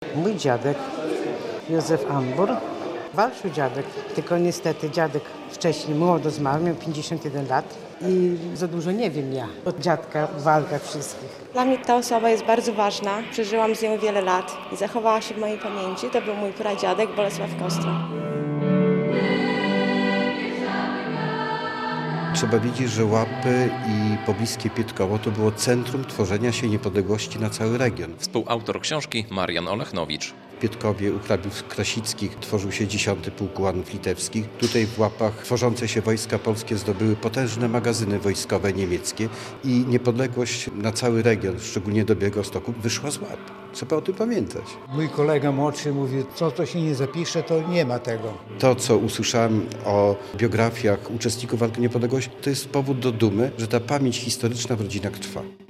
Mój dziadek, Józef Ambur, walczył dziadek, tylko niestety dziadek wcześniej młodo zmarł, miał 51 lat i za dużo nie wiem ja od dziadka w walkach wszystkich. Dla mnie ta osoba jest bardzo ważna. Przeżyłam z nią wiele lat i zachowała się w mojej pamięci. To był mój pradziadek Bolesław Kostra. Trzeba wiedzieć, że Łapy i pobliskie Pietkowo to było centrum tworzenia się niepodległości na cały region. Współautor książki Marian Olechnowicz. W Pietkowie u hrabiów Krasickich tworzył się 10. Pułk Ułanów Litewskich. Tutaj w Łapach tworzące się wojska polskie zdobyły potężne magazyny wojskowe niemieckie i niepodległość na cały region, szczególnie do Białegostoku, wyszła z Łap. Trzeba o tym pamiętać. Mój kolega młodszy mówi, co to się nie zapisze, to nie ma tego. To, co usłyszałem o biografiach uczestników walki o niepodległość, to jest powód do dumy, że ta pamięć historyczna w rodzinach trwa.